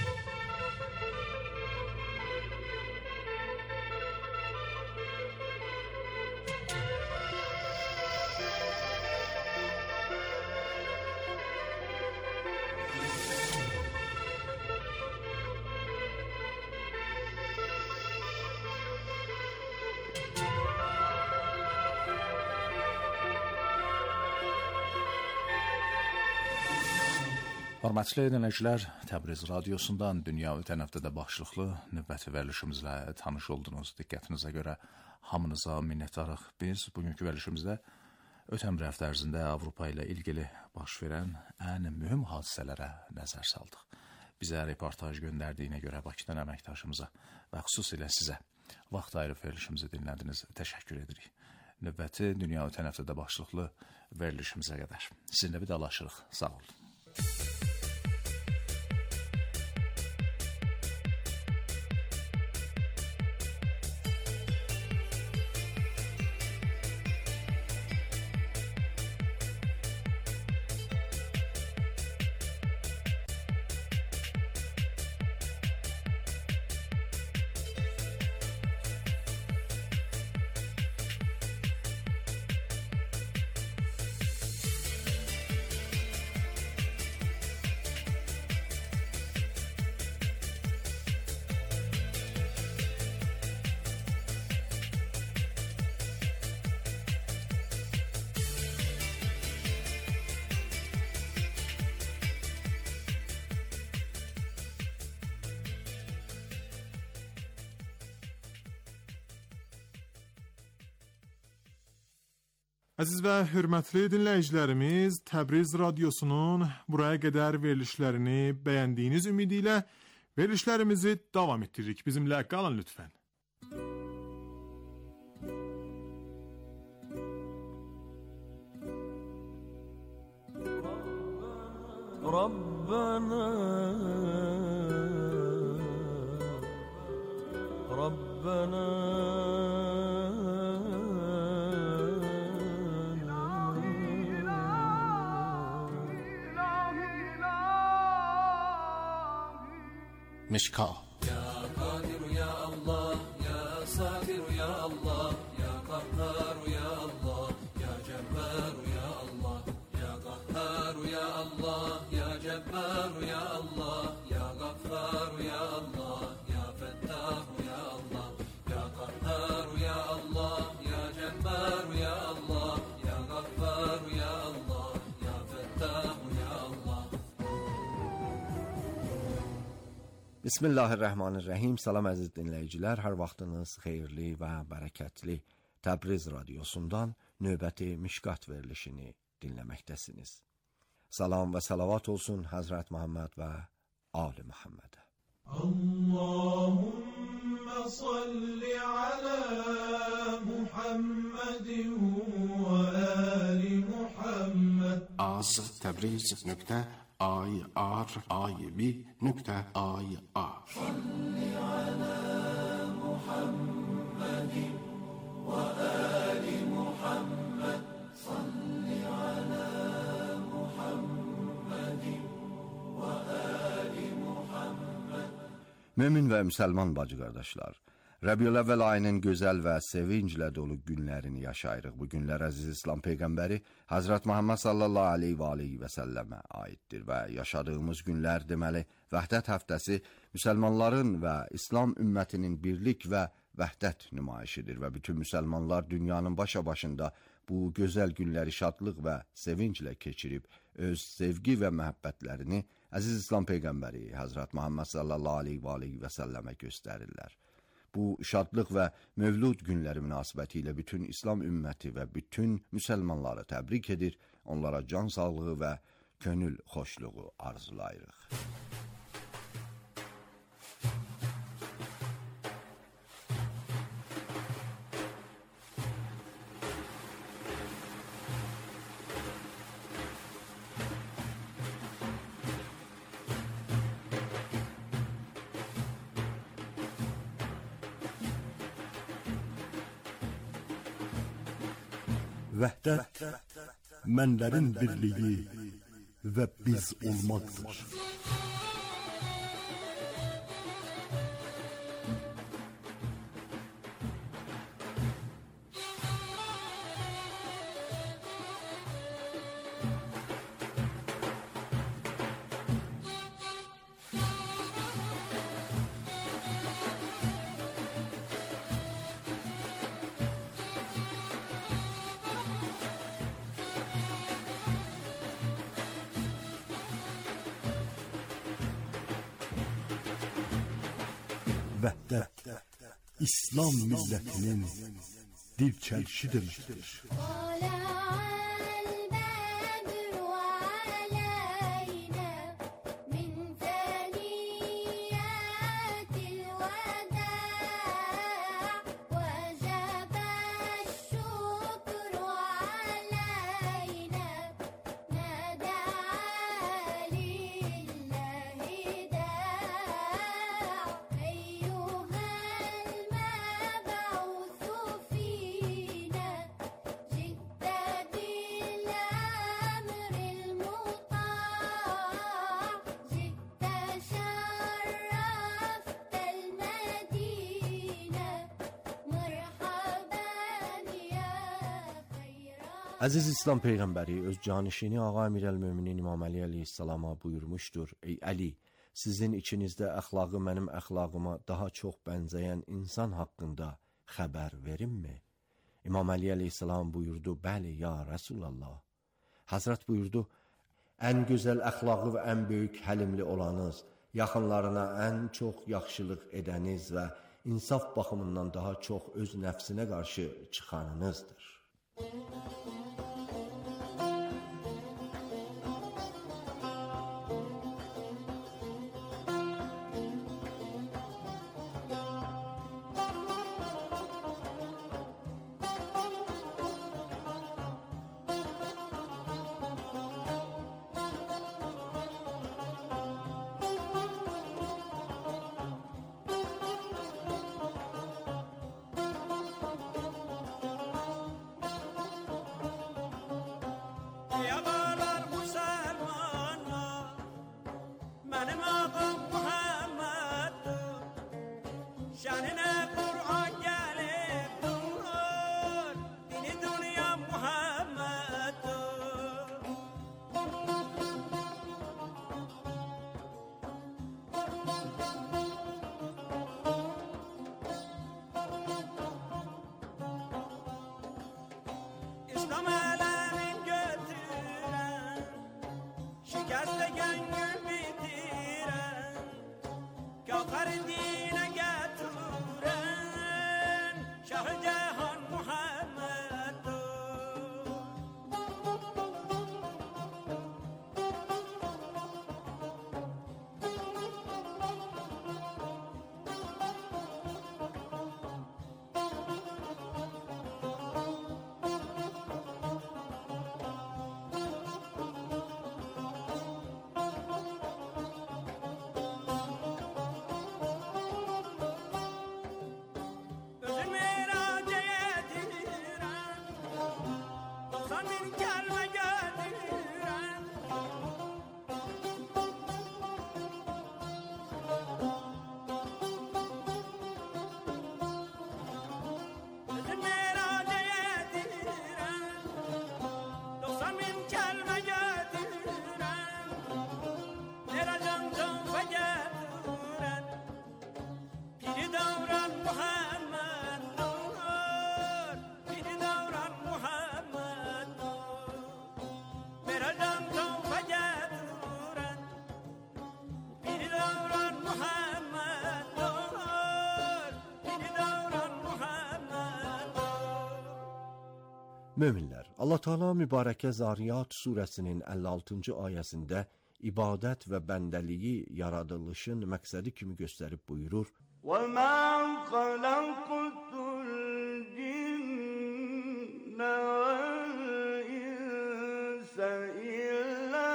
Hörmətli dinləyicilər, Təbriz radiosundan dünya ötən həftədə başlıqlı növbəti verilişimizlə tanış oldunuz. Diqqətinizə görə hamınıza minnətdarıq. Biz bugünkü verilişimizdə ötən bir həftə ərzində Avropa ilə ilgili baş verən ən mühüm hadisələrə nəzər saldıq. bizə reportaj göndərdiyinə görə Bakıdan əməkdaşımıza və xüsusilə sizə vaxt ayırıb verilişimizi dinlədiniz. Təşəkkür edirik. Növbəti Dünya Ötən Həftədə başlıqlı verilişimizə qədər sizinlə vidalaşırıq. Sağ olun. Əziz və hörmətli dinləyicilərimiz, Təbriz Radiosunun buraya qədər verilişlərini bəyəndiyiniz ümidi ilə verilişlərimizi davam etdiririk. Bizimlə qalın lütfən. Rabbana Mişka. Ya Kadir ya Allah, ya Sadir ya Allah, ya Kahhar ya Allah, ya Cebbar ya Allah, ya Kahhar ya Allah, ya Cebbar ya Allah, ya Gaffar ya Allah, ya Fettah ya Allah, ya Kahhar ya Allah, ya Cebbar ya Allah, ya Gaffar ya Allah, ya Fettah ya Allah. Bismillahirrahmanirrahim. Salam əziz dinləyicilər, hər vaxtınız xeyirli və bərəkətli. Təbriz Radiosundan növbəti Mişkat verilişini dinləməkdəsiniz. Salam və salavat olsun Həzrət Muhammed və Ali Muhammedə. Allahümme salli ala Muhammedin və ali Muhammed. Az Təbriz.ir.ir. Salli ala Muhammedin və ali Muhammed. Salli ala Muhammedin və ali Muhammed. Mömin və müsəlman bacı qardaşlar, Rəbiül-Əvvəl ayının gözəl və sevinclə dolu günlərini yaşayırıq. Bu günlər əziz İslam Peyğəmbəri Hazret Muhammed sallallahu aleyhi və səlləmə aiddir və yaşadığımız günlər deməli vəhdət həftəsi müsəlmanların və İslam ümmətinin birlik və vəhdət nümayişidir və bütün müsəlmanlar dünyanın başa-başında bu gözəl günləri şadlıq və sevinclə keçirib öz sevgi və məhəbbətlərini əziz İslam Peyğəmbəri Hazret Muhammed sallallahu aleyhi və səlləmə göstərirlər. Bu şadlıq və mövlud günləri münasibəti ilə bütün İslam ümməti və bütün müsəlmanları təbrik edir, onlara can sağlığı və könül xoşluğu arzulayırıq. Vəhdət, mənlərin birliyi və biz olmaqdır. Vəhdət, İslam millətinin dirçəlişi deməkdir. من ثنيات Əziz İslam Peyğəmbəri öz canişini Ağa Əmirəl-Möminin İmam Əli əleyhissalama buyurmuşdur: Ey Əli, sizin içinizdə əxlaqı mənim əxlaqıma daha çox bənzəyən insan haqqında xəbər verimmi? İmam Əli əleyhissalam buyurdu: Bəli, ya Rəsulallah. Həzrət buyurdu: Ən gözəl əxlaqı və ən böyük həlimli olanız, yaxınlarına ən çox yaxşılıq edəniz və insaf baxımından daha çox öz nəfsinə qarşı çıxanınızdır. Möminlər, Allah Teala mübarəkə Zariyat surəsinin 56-cı ayəsində ibadət və bəndəliyi yaradılışın məqsədi kimi göstərib buyurur: وَمَا خَلَقْتُ الْجِنَّ وَالْإِنسَ إِلَّا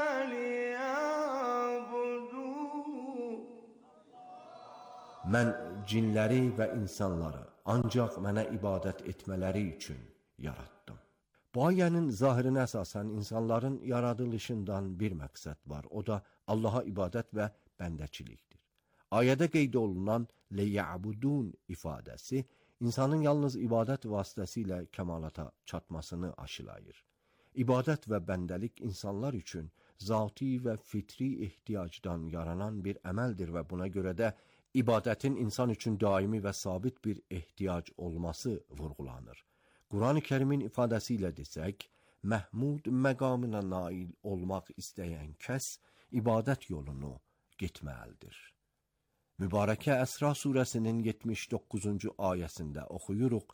لِيَعْبُدُونِ Mən cinləri və insanları ancaq mənə ibadət etmələri üçün yaratdım. Bu ayənin zahirinə əsasən insanların yaradılışından bir məqsəd var, o da Allaha ibadət və bəndəçilikdir. Ayədə qeyd olunan leya'budun ifadəsi insanın yalnız ibadət vasitəsilə kəmalata çatmasını aşılayır. İbadət və bəndəlik insanlar üçün zati və fitri ehtiyacdan yaranan bir əməldir və buna görə də ibadətin insan üçün daimi və sabit bir ehtiyac olması vurğulanır. Quran-ı Kərimin ifadəsi ilə desək, Məhmud məqamına nail olmaq istəyən kəs ibadət yolunu getməlidir. Mübarəkə Əsra surəsinin 79-cu ayəsində oxuyuruq: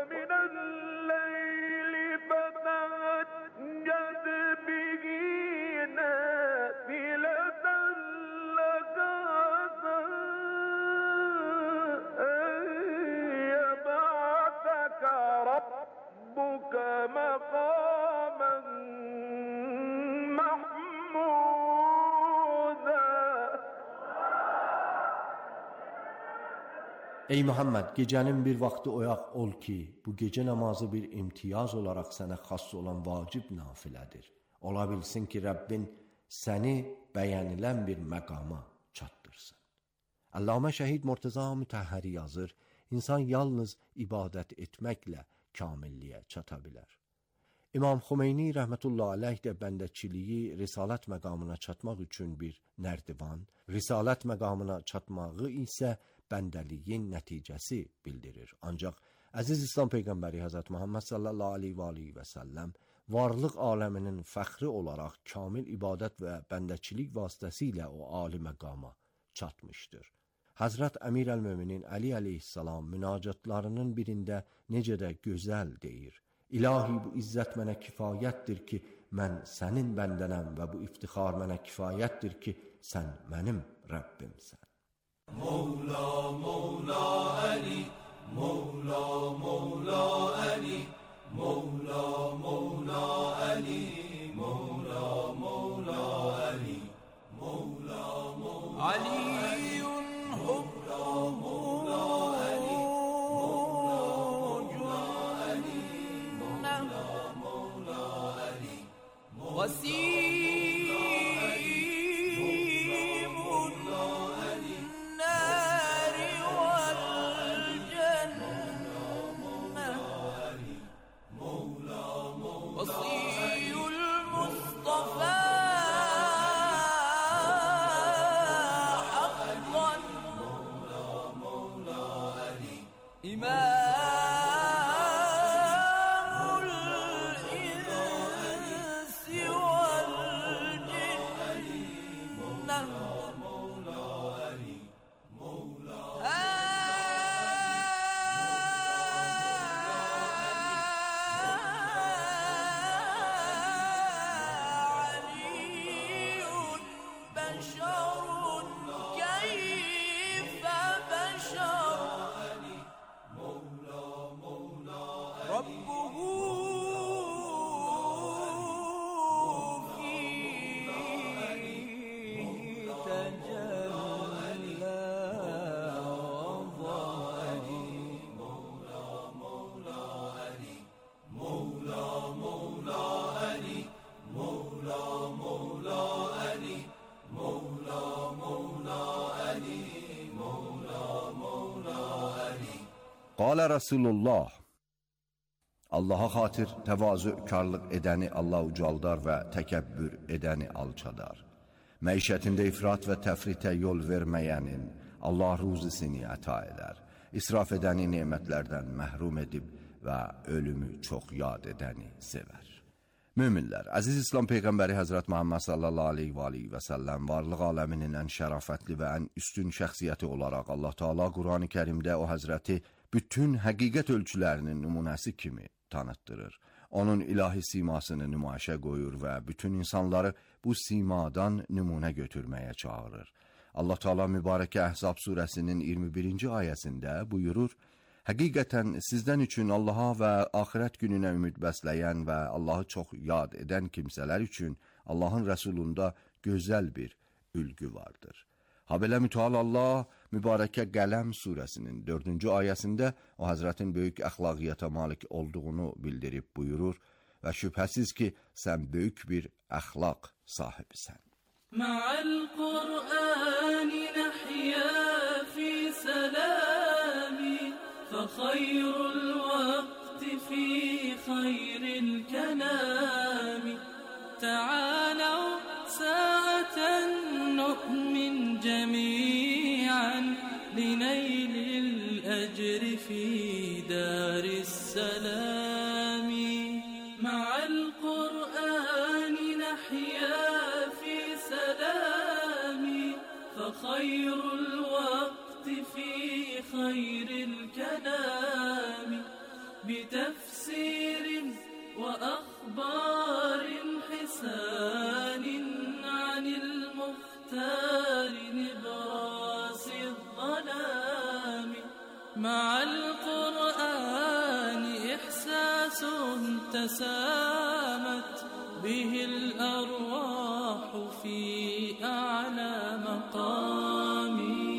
Ey Muhammed, gecənin bir vaxtı oyaq ol ki, bu gecə namazı bir imtiyaz olaraq sənə xas olan vacib nafilədir. Ola bilsin ki, Rəbbin səni bəyənilən bir məqama çatdırsın. Allamə Şəhid Murtəza Mütəhhəri yazır, insan yalnız ibadət etməklə kamilliyə çata bilər. İmam Xomeyni rəhmətullah aleyh də bəndəçiliyi risalət məqamına çatmaq üçün bir nərdivan, risalət məqamına çatmağı isə bəndəliyin nəticəsi bildirir. Ancaq əziz İslam Peyğəmbəri Həzrət Muhammed sallallahu aleyhi və səlləm varlıq aləminin fəxri olaraq kamil ibadət və bəndəçilik vasitəsilə o ali məqama çatmışdır. Həzrət Əmir əl-Möminin Əli əleyhissalam münacatlarının birində necə də gözəl deyir: İlahi, bu izzət mənə kifayətdir ki, mən sənin bəndənəm və bu iftixar mənə kifayətdir ki, sən mənim Rəbbimsən. Mevla, Mevla Ali, Mevla, Mevla Ali, Mevla, Mevla Ali, Mevla, Mevla Ali, Mevla, Mevla Aliyun hubbuhu وسيم النار والجنة وصي المصطفى حقا إمام Qalə Rasulullah, Allaha xatir təvazökarlıq edəni Allah ucaldar və təkəbbür edəni alçadar. Məişətində ifrat və təfritə yol verməyənin Allah ruzisini əta edər. İsraf edəni nemətlərdən məhrum edib və ölümü çox yad edəni sevər. Möminlər, əziz İslam Peyğəmbəri Həzrət Muhammed sallallahu aleyhi və səlləm varlıq aləminin ən şərafətli və ən üstün şəxsiyyəti olaraq Allah Teala Qur'an-ı Kərimdə o Həzrəti bütün həqiqət ölçülərinin nümunəsi kimi tanıtdırır. Onun ilahi simasını nümayişə qoyur və bütün insanları bu simadan nümunə götürməyə çağırır. Allah Teala mübarək Əhzab surəsinin 21-ci ayəsində buyurur: Həqiqətən sizdən üçün Allaha və axirət gününə ümid bəsləyən və Allahı çox yad edən kimsələr üçün Allahın Rəsulunda gözəl bir ülgü vardır. Habelə mütəal Allah mübarəkə Qələm surəsinin 4-cü ayəsində o Həzrətin böyük əxlaqiyyata malik olduğunu bildirib buyurur və şübhəsiz ki, sən böyük bir əxlaq sahibisən. Ma'al Qur'ani nahya fi salami fa khayrul vaqti fi khayril kalami ta'alaw sa'atan nu'min jami'an linaylil ajri fi daris salami ma'al Qur'ani nahya fi salami fa khayrul waqti fi khayril kalami bitafsir wa akhbarin hisanin anil mukhtar nibras الظلام مع القرآن إحساس تسامت به الأرواح في أعلى مقام.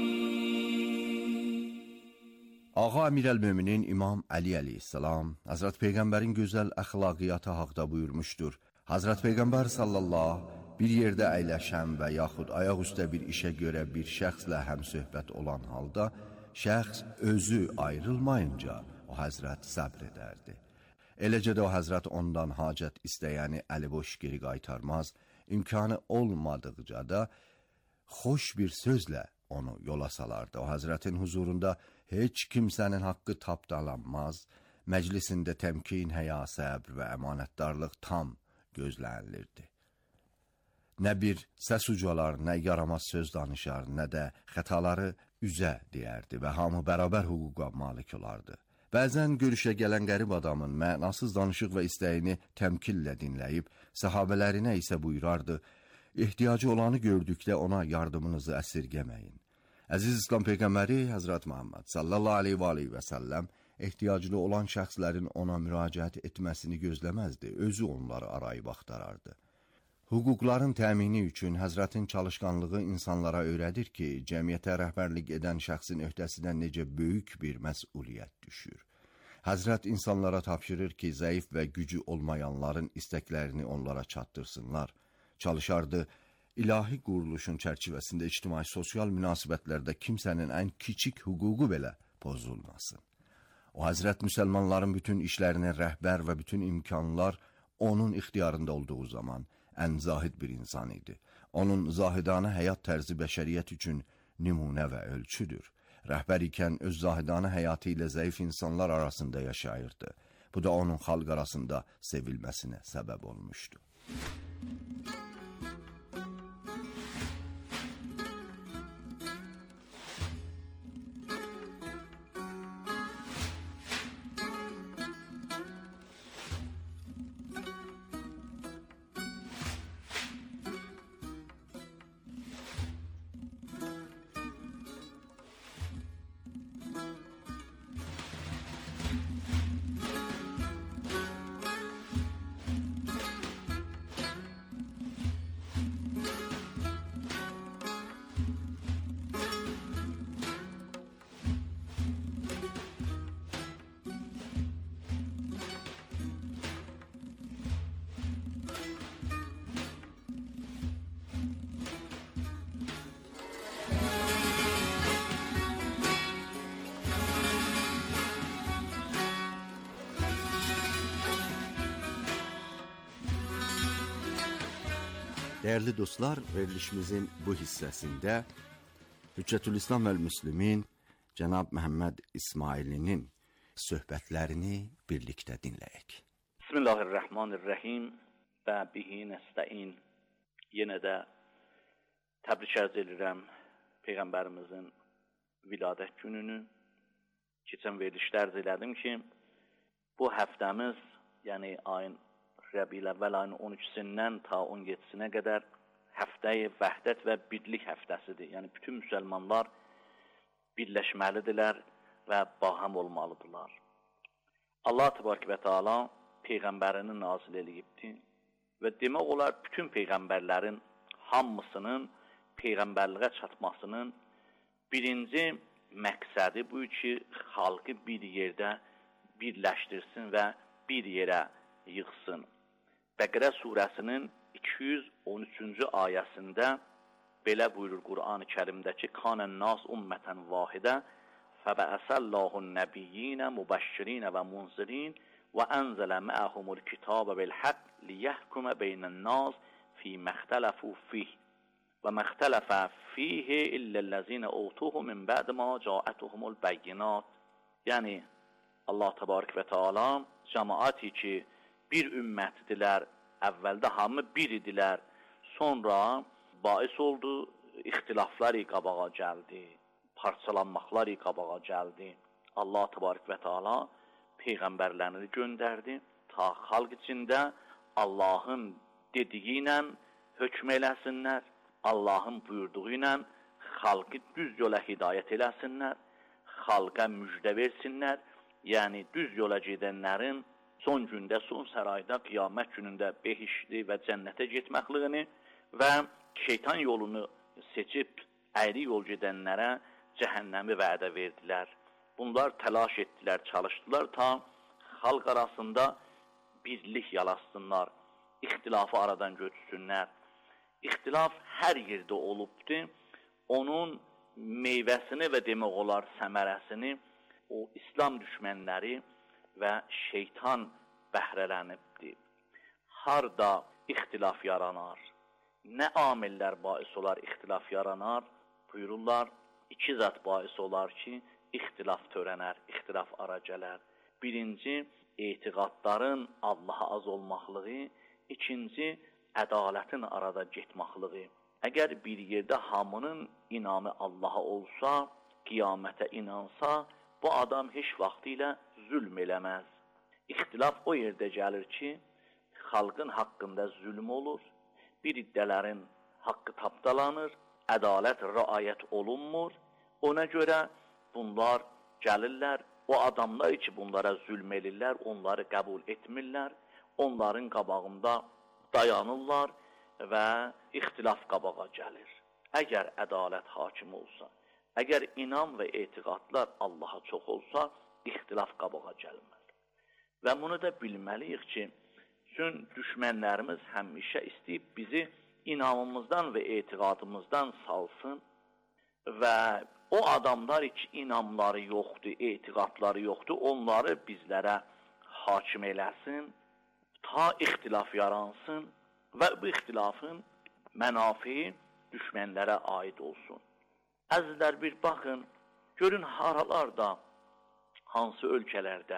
Ağa Əmir əl-Möminin İmam Əli əleyhissalam Həzrət Peyğəmbərin gözəl əxlaqiyyatı haqda buyurmuşdur. Həzrət Peyğəmbər sallallahu bir yerdə əyləşən və yaxud ayaq üstə bir işə görə bir şəxslə həmsöhbət olan halda şəxs özü ayrılmayınca o Həzrət səbr edərdi. Eləcə də o Həzrət ondan hacət istəyəni əliboş geri qaytarmaz, imkanı olmadıqca da xoş bir sözlə onu yola salardı. O Həzrətin huzurunda heç kimsənin haqqı tapdalanmaz, məclisində təmkin, həya, səbr və əmanətdarlıq tam gözlənilirdi. Nə bir səs ucalar, nə yaramaz söz danışar, nə də xətaları üzə deyərdi və hamı bərabər hüquqa malik olardı. Bəzən görüşə gələn qərib adamın mənasız danışıq və istəyini təmkinlə dinləyib, səhabələrinə isə buyurardı, ehtiyacı olanı gördükdə ona yardımınızı əsirgəməyin. Əziz İslam Peyğəmbəri Həzrət Muhammed sallallahu aleyhi və səlləm ehtiyaclı olan şəxslərin ona müraciət etməsini gözləməzdi, özü onları arayıb axtarardı. Hüquqların təmini üçün Həzrətin çalışqanlığı insanlara öyrədir ki, cəmiyyətə rəhbərlik edən şəxsin öhdəsinə necə böyük bir məsuliyyət düşür. Həzrət insanlara tapşırır ki, zəif və gücü olmayanların istəklərini onlara çatdırsınlar. Çalışardı, ilahi quruluşun çərçivəsində ictimai-sosial münasibətlərdə kimsənin ən kiçik hüququ belə pozulmasın. O Həzrət müsəlmanların bütün işlərinə rəhbər və bütün imkanlar onun ixtiyarında olduğu zaman ən zahid bir insan idi. Onun zahidanə həyat tərzi bəşəriyyət üçün nümunə və ölçüdür. Rəhbər ikən öz zahidanə həyatı ilə zəif insanlar arasında yaşayırdı. Bu da onun xalq arasında sevilməsinə səbəb olmuşdu. Dəyərli dostlar, verilişimizin bu hissəsində Hüccətülislam vəl-Müslimin Cənab Məhəmməd İsmailinin söhbətlərini birlikdə dinləyək. Bismillahirrahmanirrahim və bihi nəstəin. Yenə də təbrik arz edirəm Peyğəmbərimizin viladət gününü. Keçən verilişdə arz elədim ki, bu həftəmiz, yəni ayın Rəbiül Əvvəl ayının 13-sindən ta 17-sinə qədər həftəyi vəhdət və birlik həftəsidir. Yəni bütün müsəlmanlar birləşməlidirlər və baham olmalıdırlar. Allah təbarək və Teala Peyğəmbərini nazil eləyibdir və demək olar bütün Peyğəmbərlərin hamısının Peyğəmbərliğə çatmasının birinci məqsədi bu ki, xalqı bir yerdə birləşdirsin və bir yerə yığsın. Bəqərə surəsinin 213-cü ayəsində belə buyurur Qur'an-ı Kərimdə ki, Kanən nas ümmətən vahidə fəbəəsəllahun nəbiyyinə mübəşşirinə və munzirin və ənzələ məəhumul kitabə bil-həq liyəhkumə beynən nas fi məxtələfu fih və məxtələfə fihi illəl-ləzinə utuhu min bə'd ma caətuhumul bəyyinat. Yəni, Allah təbarək və Teala cəmaati ki, bir ümmətdilər, əvvəldə hamı bir idilər, sonra bais oldu, ixtilaflar qabağa gəldi, parçalanmaqlar qabağa gəldi. Allah təbarək və Teala Peyğəmbərlərini göndərdi, ta xalq içində Allahın dediyi ilə hökm eləsinlər, Allahın buyurduğu ilə xalqı düz yola hidayət eləsinlər, xalqa müjdə versinlər, yəni düz yola gedənlərin son gündə, son sərayda, qiyamət günündə behişli və cənnətə getməkliğini və şeytan yolunu seçib əyri yol gedənlərə cəhənnəmi vədə verdilər. Bunlar təlaş etdilər, çalışdılar ta xalq arasında birlik yalasınlar, ixtilafı aradan götürsünlər. İxtilaf hər yerdə olubdur, onun meyvəsini və demək olar səmərəsini o İslam düşmənləri və şeytan bəhrələnibdir. Harda ixtilaf yaranar, nə amillər bais olar ixtilaf yaranar? Buyururlar, iki zat bais olar ki, ixtilaf törənər, ixtilaf ara gələr. Birinci, etiqadların Allaha az olmaqlığı, ikinci, ədalətin arada getmaqlığı. Əgər bir yerdə hamının inamı Allaha olsa, qiyamətə inansa, bu adam heç vaxt ilə zülm eləməz. İxtilaf o yerdə gəlir ki, xalqın haqqında zülm olur, bir iddələrin haqqı tapdalanır, ədalət rəayət olunmur. Ona görə bunlar gəlirlər, o adamlar ki, bunlara zülm edirlər, onları qəbul etmirlər, onların qabağında dayanırlar və ixtilaf qabağa gəlir. Əgər ədalət hakim olsa, əgər inam və etiqadlar Allaha çox olsa, ixtilaf qabağa gəlməz. Və bunu da bilməliyik ki, bütün düşmənlərimiz həmişə istəyib bizi inamımızdan və etiqadımızdan salsın və o adamlar ki, inamları yoxdur, etiqadları yoxdur, onları bizlərə hakim eləsin, ta ixtilaf yaransın və bu ixtilafın mənafiyi düşmənlərə aid olsun. Əzizlər, bir baxın, görün haralarda, hansı ölkələrdə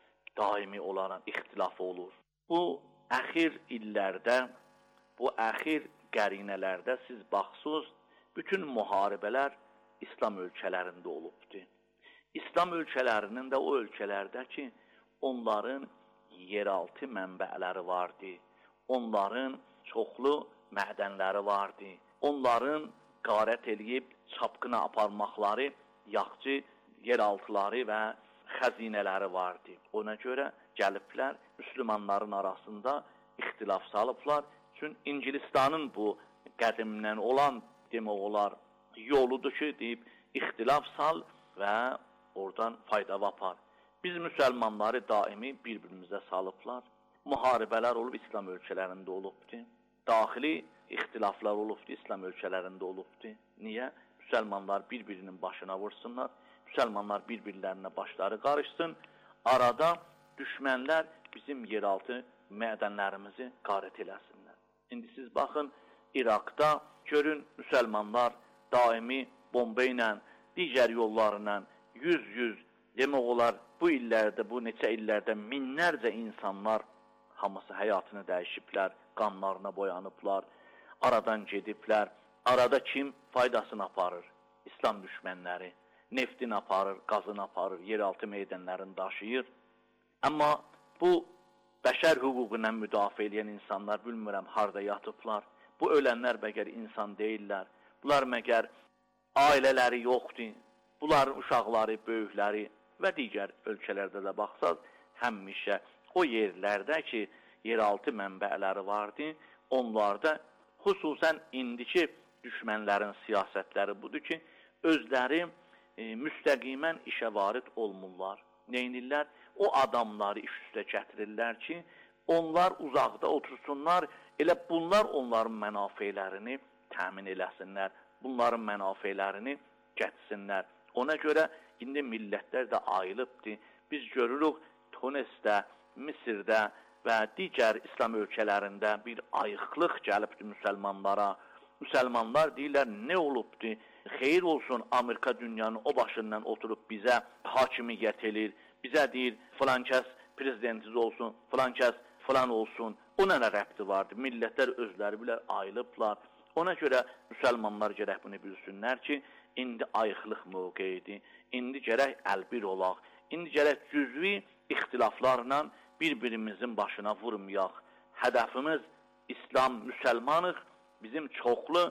daimi olaraq ixtilaf olur. Bu əxir illərdə, bu əxir qərinələrdə siz baxsınız, bütün müharibələr İslam ölkələrində olubdur. İslam ölkələrinin də o ölkələrdə ki, onların yeraltı mənbələri vardı, onların çoxlu mədənləri vardı, onların qarət eləyib çapqına aparmaqları, yaxçı yeraltıları və xəzinələri vardı. Ona görə gəliblər, müsəlmanların arasında ixtilaf salıblar. Çünki İngilistanın bu qədimdən olan demək olar yoludur ki, deyib ixtilaf sal və oradan fayda vapar. Biz müsəlmanları daimi bir-birimizə salıblar. Müharibələr olub İslam ölkələrində olubdur. Daxili ixtilaflar olubdur, İslam ölkələrində olubdur. Niyə? Müsəlmanlar bir-birinin başına vursunlar, müsəlmanlar bir-birlərinə başları qarışsın, arada düşmənlər bizim yeraltı mədənlərimizi qarət eləsinlər. İndi siz baxın, İraqda görün müsəlmanlar daimi bomba ilə, digər yollarla 100 demək olar bu illərdə, bu neçə illərdə minlərcə insanlar hamısı həyatını dəyişiblər, qanlarına boyanıblar, aradan gediblər. Arada kim faydasını aparır? İslam düşmənləri. Neftini aparır, qazını aparır, yeraltı meydanlarını daşıyır. Amma bu bəşər hüququndan müdafiə edən insanlar bilmirəm harda yatıblar. Bu ölənlər məgər insan deyirlər. Bunlar məgər ailələri yoxdur. Bunların uşaqları, böyükləri və digər ölkələrdə də baxsaq, həmişə o yerlərdə ki, yeraltı mənbələri vardı, onlarda xüsusən indiki düşmənlərin siyasətləri budur ki, özləri müstəqimən işə varid olmurlar. Neynirlər? O adamları iş üstə gətirirlər ki, onlar uzaqda otursunlar, elə bunlar onların mənafeylərini təmin eləsinlər, bunların mənafeylərini gətsinlər. Ona görə indi millətlər də ayılıbdır. Biz görürük Tunisdə, Misirdə və digər İslam ölkələrində bir ayıqlıq gəlibdir müsəlmanlara. Müsəlmanlar deyirlər, nə olubdur? Xeyir olsun, Amerika dünyanın o başından oturub bizə hakimiyyət edir. Bizə deyir, filan kəs prezidentiniz olsun, filan kəs filan olsun. Ona nə rəbti vardır? Millətlər özləri bilər, ayılıblar. Ona görə müsəlmanlar gərək bunu bilsinlər ki, indi ayıqlıq mövqeyidir. İndi gərək əlbir olaq. İndi gərək cüzvi ixtilaflarla bir-birimizin başına vurmayaq. Hədəfimiz İslam, müsəlmanıq. Bizim çoxlu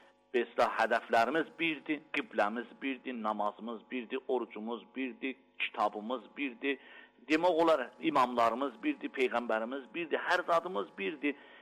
hədəflərimiz birdir, qibləmiz birdir, namazımız birdir, orucumuz birdir, kitabımız birdir. Demək olar, imamlarımız birdir, peyğəmbərimiz birdir, hər zadımız birdir.